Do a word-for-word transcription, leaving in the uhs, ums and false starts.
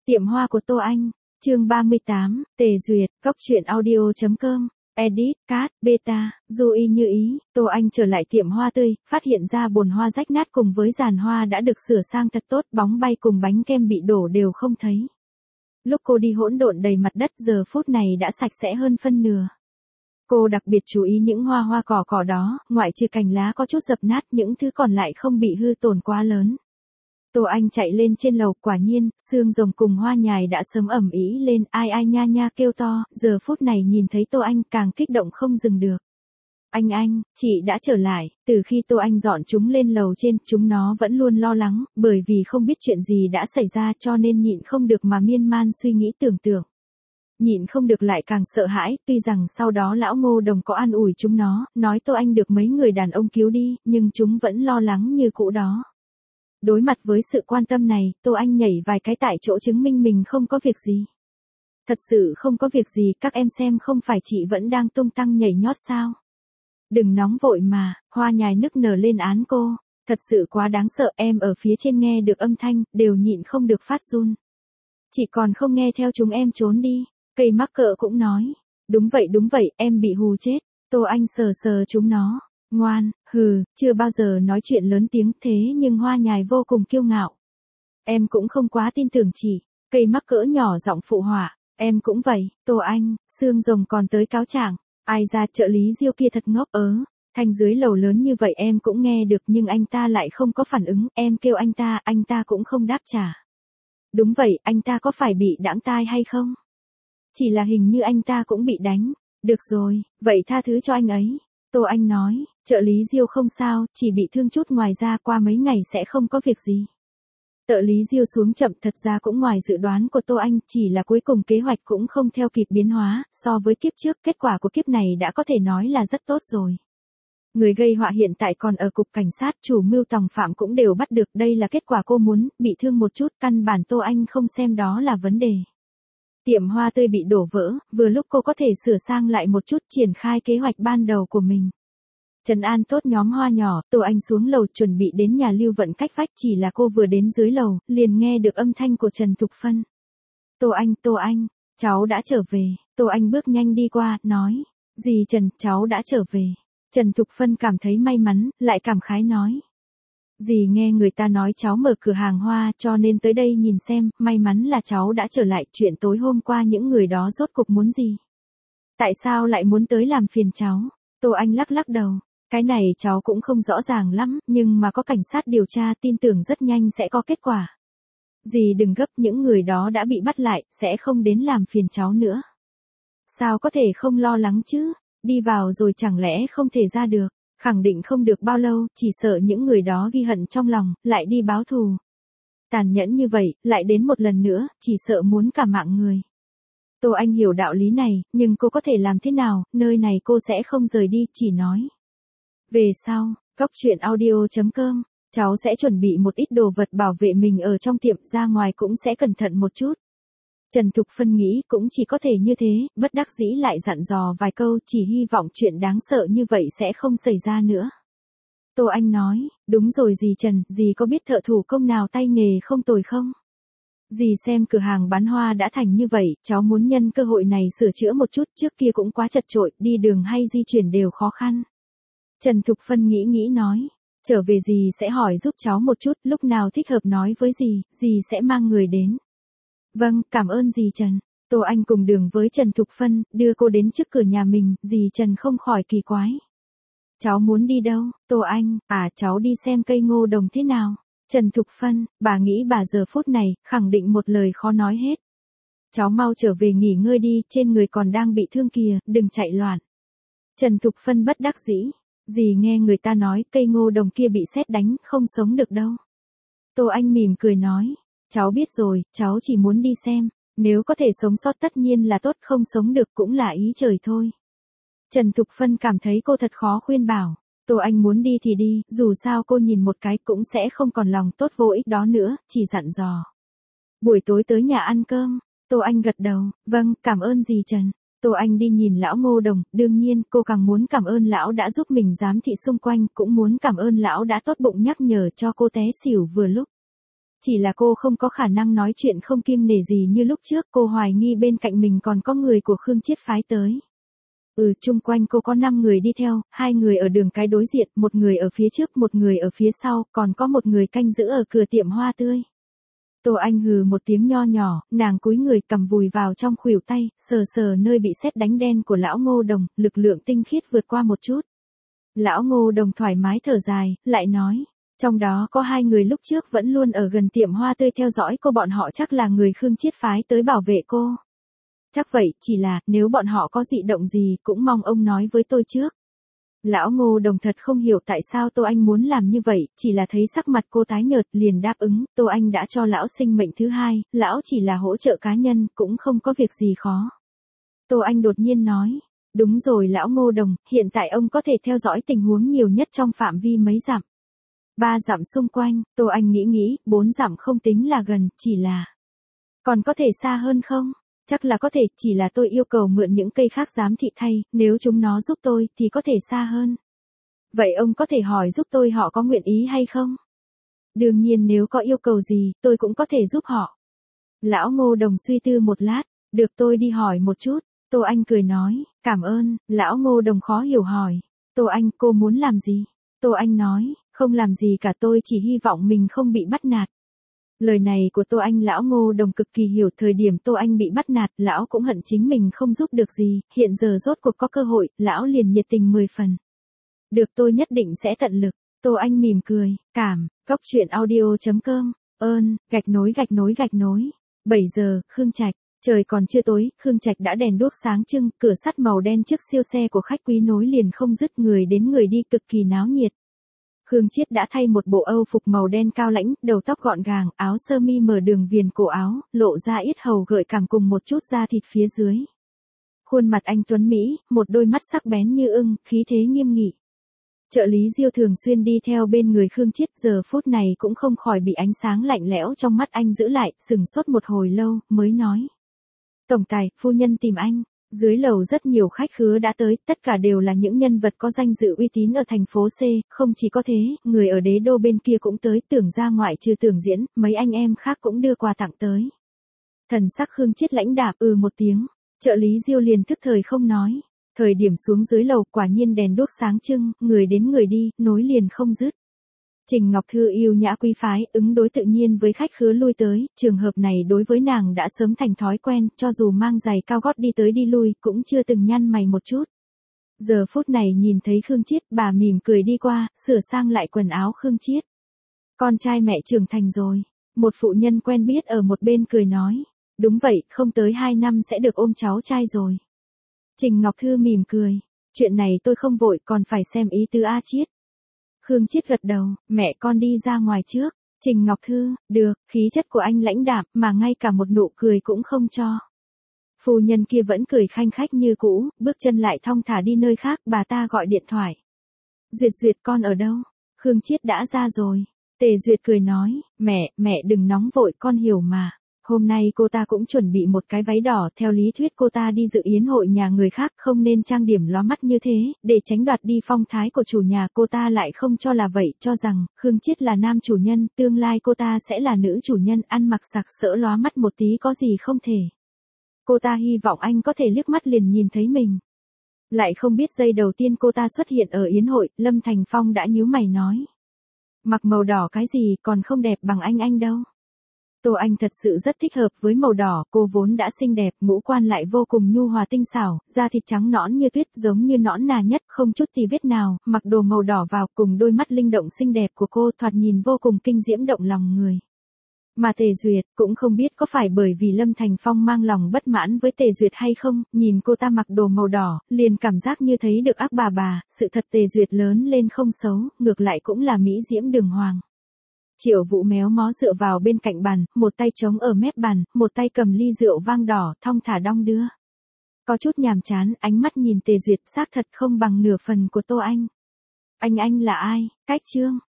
Tiệm hoa của Tô Anh, chương ba mươi tám, Tề Duyệt, Cóc truyện audio chấm com, edit, cát, beta, du y như ý. Tô Anh trở lại tiệm hoa tươi, phát hiện ra bồn hoa rách nát cùng với giàn hoa đã được sửa sang thật tốt, bóng bay cùng bánh kem bị đổ đều không thấy. Lúc cô đi hỗn độn đầy mặt đất, giờ phút này đã sạch sẽ hơn phân nửa. Cô đặc biệt chú ý những hoa hoa cỏ cỏ đó, ngoại trừ cành lá có chút dập nát, những thứ còn lại không bị hư tổn quá lớn. Tô Anh chạy lên trên lầu, quả nhiên, xương rồng cùng hoa nhài đã sớm ẩm ý lên, ai ai nha nha kêu to, giờ phút này nhìn thấy Tô Anh càng kích động không dừng được. Anh anh, chị đã trở lại, từ khi Tô Anh dọn chúng lên lầu trên, chúng nó vẫn luôn lo lắng, bởi vì không biết chuyện gì đã xảy ra cho nên nhịn không được mà miên man suy nghĩ tưởng tượng. Nhịn không được lại càng sợ hãi, tuy rằng sau đó lão Ngô Đồng có an ủi chúng nó, nói Tô Anh được mấy người đàn ông cứu đi, nhưng chúng vẫn lo lắng như cũ đó. Đối mặt với sự quan tâm này, Tô Anh nhảy vài cái tại chỗ chứng minh mình không có việc gì. Thật sự không có việc gì, các em xem không phải chị vẫn đang tung tăng nhảy nhót sao? Đừng nóng vội mà, hoa nhài nức nở lên án cô, thật sự quá đáng sợ, em ở phía trên nghe được âm thanh, đều nhịn không được phát run. Chị còn không nghe theo chúng em trốn đi, cây mắc cỡ cũng nói, đúng vậy đúng vậy, em bị hù chết, Tô Anh sờ sờ chúng nó. Ngoan, hừ, chưa bao giờ nói chuyện lớn tiếng thế nhưng hoa nhài vô cùng kiêu ngạo. Em cũng không quá tin tưởng chị, cây mắc cỡ nhỏ giọng phụ họa, em cũng vậy, Tô Anh, xương rồng còn tới cáo trạng, ai ra trợ lý Diêu kia thật ngốc ớ, thanh dưới lầu lớn như vậy em cũng nghe được nhưng anh ta lại không có phản ứng, em kêu anh ta, anh ta cũng không đáp trả. Đúng vậy, anh ta có phải bị đãng tai hay không? Chỉ là hình như anh ta cũng bị đánh, được rồi, vậy tha thứ cho anh ấy. Tô Anh nói, trợ lý Diêu không sao, chỉ bị thương chút ngoài ra qua mấy ngày sẽ không có việc gì. Trợ lý Diêu xuống chậm thật ra cũng ngoài dự đoán của Tô Anh, chỉ là cuối cùng kế hoạch cũng không theo kịp biến hóa, so với kiếp trước kết quả của kiếp này đã có thể nói là rất tốt rồi. Người gây họa hiện tại còn ở cục cảnh sát, chủ mưu tòng phạm cũng đều bắt được, đây là kết quả cô muốn, bị thương một chút, căn bản Tô Anh không xem đó là vấn đề. Tiệm hoa tươi bị đổ vỡ, vừa lúc cô có thể sửa sang lại một chút, triển khai kế hoạch ban đầu của mình. Trấn an tốt nhóm hoa nhỏ, Tô Anh xuống lầu chuẩn bị đến nhà Lưu Vận cách vách, chỉ là cô vừa đến dưới lầu, liền nghe được âm thanh của Trần Thục Phân. Tô Anh, Tô Anh, cháu đã trở về, Tô Anh bước nhanh đi qua, nói, dì Trần, cháu đã trở về. Trần Thục Phân cảm thấy may mắn, lại cảm khái nói. Dì nghe người ta nói cháu mở cửa hàng hoa cho nên tới đây nhìn xem, may mắn là cháu đã trở lại, chuyện tối hôm qua những người đó rốt cục muốn gì? Tại sao lại muốn tới làm phiền cháu? Tô Anh lắc lắc đầu, cái này cháu cũng không rõ ràng lắm, nhưng mà có cảnh sát điều tra tin tưởng rất nhanh sẽ có kết quả. Dì đừng gấp, những người đó đã bị bắt lại, sẽ không đến làm phiền cháu nữa. Sao có thể không lo lắng chứ? Đi vào rồi chẳng lẽ không thể ra được? Khẳng định không được bao lâu, chỉ sợ những người đó ghi hận trong lòng, lại đi báo thù. Tàn nhẫn như vậy, lại đến một lần nữa, chỉ sợ muốn cả mạng người. Tô Anh hiểu đạo lý này, nhưng cô có thể làm thế nào, nơi này cô sẽ không rời đi, chỉ nói. Về sau, Cóc truyện audio chấm com, cháu sẽ chuẩn bị một ít đồ vật bảo vệ mình ở trong tiệm, ra ngoài cũng sẽ cẩn thận một chút. Trần Thục Phân nghĩ cũng chỉ có thể như thế, bất đắc dĩ lại dặn dò vài câu, chỉ hy vọng chuyện đáng sợ như vậy sẽ không xảy ra nữa. Tô Anh nói, đúng rồi dì Trần, dì có biết thợ thủ công nào tay nghề không tồi không? Dì xem cửa hàng bán hoa đã thành như vậy, cháu muốn nhân cơ hội này sửa chữa một chút, trước kia cũng quá chật chội, đi đường hay di chuyển đều khó khăn. Trần Thục Phân nghĩ nghĩ nói, trở về dì sẽ hỏi giúp cháu một chút, lúc nào thích hợp nói với dì, dì sẽ mang người đến. Vâng, cảm ơn dì Trần. Tô Anh cùng đường với Trần Thục Phân, đưa cô đến trước cửa nhà mình, dì Trần không khỏi kỳ quái. Cháu muốn đi đâu? Tô Anh, à cháu đi xem cây ngô đồng thế nào? Trần Thục Phân, bà nghĩ bà giờ phút này, khẳng định một lời khó nói hết. Cháu mau trở về nghỉ ngơi đi, trên người còn đang bị thương kìa, đừng chạy loạn. Trần Thục Phân bất đắc dĩ, dì nghe người ta nói cây ngô đồng kia bị sét đánh, không sống được đâu. Tô Anh mỉm cười nói. Cháu biết rồi, cháu chỉ muốn đi xem, nếu có thể sống sót tất nhiên là tốt, không sống được cũng là ý trời thôi. Trần Thục Phân cảm thấy cô thật khó khuyên bảo, Tô Anh muốn đi thì đi, dù sao cô nhìn một cái cũng sẽ không còn lòng tốt vô ích đó nữa, chỉ dặn dò. Buổi tối tới nhà ăn cơm, Tô Anh gật đầu, vâng, cảm ơn dì Trần. Tô Anh đi nhìn lão Ngô Đồng, đương nhiên cô càng muốn cảm ơn lão đã giúp mình giám thị xung quanh, cũng muốn cảm ơn lão đã tốt bụng nhắc nhở cho cô té xỉu vừa lúc. Chỉ là cô không có khả năng nói chuyện không kiêng nể gì như lúc trước, cô hoài nghi bên cạnh mình còn có người của Khương Chiết phái tới. Ừ, chung quanh cô có năm người đi theo, hai người ở đường cái đối diện, một người ở phía trước, một người ở phía sau, còn có một người canh giữ ở cửa tiệm hoa tươi. Tô Anh hừ một tiếng nho nhỏ, nàng cúi người cầm vùi vào trong khuỷu tay, sờ sờ nơi bị sét đánh đen của lão Ngô Đồng, lực lượng tinh khiết vượt qua một chút. Lão Ngô Đồng thoải mái thở dài, lại nói, trong đó có hai người lúc trước vẫn luôn ở gần tiệm hoa tươi theo dõi cô, bọn họ chắc là người Khương Chiết phái tới bảo vệ cô. Chắc vậy, chỉ là, nếu bọn họ có dị động gì, cũng mong ông nói với tôi trước. Lão Ngô Đồng thật không hiểu tại sao Tô Anh muốn làm như vậy, chỉ là thấy sắc mặt cô tái nhợt, liền đáp ứng, Tô Anh đã cho lão sinh mệnh thứ hai, lão chỉ là hỗ trợ cá nhân, cũng không có việc gì khó. Tô Anh đột nhiên nói, đúng rồi lão Ngô Đồng, hiện tại ông có thể theo dõi tình huống nhiều nhất trong phạm vi mấy dặm. Ba dặm xung quanh, Tô Anh nghĩ nghĩ, bốn dặm không tính là gần, chỉ là... Còn có thể xa hơn không? Chắc là có thể, chỉ là tôi yêu cầu mượn những cây khác giám thị thay, nếu chúng nó giúp tôi, thì có thể xa hơn. Vậy ông có thể hỏi giúp tôi họ có nguyện ý hay không? Đương nhiên nếu có yêu cầu gì, tôi cũng có thể giúp họ. Lão Ngô Đồng suy tư một lát, được tôi đi hỏi một chút. Tô Anh cười nói, cảm ơn. Lão Ngô Đồng khó hiểu hỏi, Tô Anh, cô muốn làm gì? Tô Anh nói, không làm gì cả, tôi chỉ hy vọng mình không bị bắt nạt. Lời này của Tô Anh lão Ngô Đồng cực kỳ hiểu, thời điểm Tô Anh bị bắt nạt, lão cũng hận chính mình không giúp được gì, hiện giờ rốt cuộc có cơ hội, lão liền nhiệt tình mười phần. Được, tôi nhất định sẽ tận lực. Tô Anh mỉm cười, cảm, góc truyện audio chấm com, ơn, gạch nối gạch nối gạch nối. bảy giờ, Khương Trạch, trời còn chưa tối, Khương Trạch đã đèn đuốc sáng trưng, cửa sắt màu đen trước siêu xe của khách quý nối liền không dứt, người đến người đi cực kỳ náo nhiệt. Khương Chiết đã thay một bộ Âu phục màu đen cao lãnh, đầu tóc gọn gàng, áo sơ mi mở đường viền cổ áo, lộ ra yết hầu gợi cảm cùng một chút da thịt phía dưới. Khuôn mặt anh tuấn mỹ, một đôi mắt sắc bén như ưng, khí thế nghiêm nghị. Trợ lý Diêu thường xuyên đi theo bên người Khương Chiết, giờ phút này cũng không khỏi bị ánh sáng lạnh lẽo trong mắt anh giữ lại, sừng sốt một hồi lâu, mới nói. Tổng tài, phu nhân tìm anh. Dưới lầu rất nhiều khách khứa đã tới, tất cả đều là những nhân vật có danh dự uy tín ở thành phố C, không chỉ có thế, người ở đế đô bên kia cũng tới, Tưởng ra ngoại trừ Tưởng Diễn, mấy anh em khác cũng đưa quà tặng tới. Thần sắc Khương Chiết lãnh đạm ừ một tiếng, trợ lý Diêu liền tức thời không nói. Thời điểm xuống dưới lầu, quả nhiên đèn đuốc sáng trưng, người đến người đi, nối liền không dứt. Trình Ngọc Thư yêu nhã quý phái, ứng đối tự nhiên với khách khứa lui tới, trường hợp này đối với nàng đã sớm thành thói quen, cho dù mang giày cao gót đi tới đi lui, cũng chưa từng nhăn mày một chút. Giờ phút này nhìn thấy Khương Chiết, bà mỉm cười đi qua, sửa sang lại quần áo Khương Chiết. Con trai mẹ trưởng thành rồi, một phụ nhân quen biết ở một bên cười nói, đúng vậy, không tới hai năm sẽ được ôm cháu trai rồi. Trình Ngọc Thư mỉm cười, chuyện này tôi không vội, còn phải xem ý tứ A Chiết. Khương Chiết gật đầu, mẹ con đi ra ngoài trước. Trình Ngọc Thư, được, khí chất của anh lãnh đạm, mà ngay cả một nụ cười cũng không cho. Phu nhân kia vẫn cười khanh khách như cũ, bước chân lại thong thả đi nơi khác, bà ta gọi điện thoại. Duyệt Duyệt con ở đâu? Khương Chiết đã ra rồi. Tề Duyệt cười nói, mẹ, mẹ đừng nóng vội, con hiểu mà. Hôm nay cô ta cũng chuẩn bị một cái váy đỏ, theo lý thuyết cô ta đi dự yến hội nhà người khác không nên trang điểm lóa mắt như thế, để tránh đoạt đi phong thái của chủ nhà, cô ta lại không cho là vậy, cho rằng, Khương Chiết là nam chủ nhân, tương lai cô ta sẽ là nữ chủ nhân, ăn mặc sặc sỡ lóa mắt một tí có gì không thể. Cô ta hy vọng anh có thể liếc mắt liền nhìn thấy mình. Lại không biết giây đầu tiên cô ta xuất hiện ở yến hội, Lâm Thành Phong đã nhíu mày nói. Mặc màu đỏ cái gì còn không đẹp bằng anh anh đâu. Tô Anh thật sự rất thích hợp với màu đỏ, cô vốn đã xinh đẹp, ngũ quan lại vô cùng nhu hòa tinh xảo, da thịt trắng nõn như tuyết, giống như nõn nà nhất, không chút tì vết nào, mặc đồ màu đỏ vào cùng đôi mắt linh động xinh đẹp của cô thoạt nhìn vô cùng kinh diễm động lòng người. Mà Tề Duyệt cũng không biết có phải bởi vì Lâm Thành Phong mang lòng bất mãn với Tề Duyệt hay không, nhìn cô ta mặc đồ màu đỏ, liền cảm giác như thấy được ác bà bà, sự thật Tề Duyệt lớn lên không xấu, ngược lại cũng là mỹ diễm đường hoàng. Triệu Vũ méo mó dựa vào bên cạnh bàn, một tay chống ở mép bàn, một tay cầm ly rượu vang đỏ, thong thả đong đưa. Có chút nhàm chán, ánh mắt nhìn Tề Duyệt xác thật không bằng nửa phần của Tô Anh. Anh anh là ai? Cách Trương.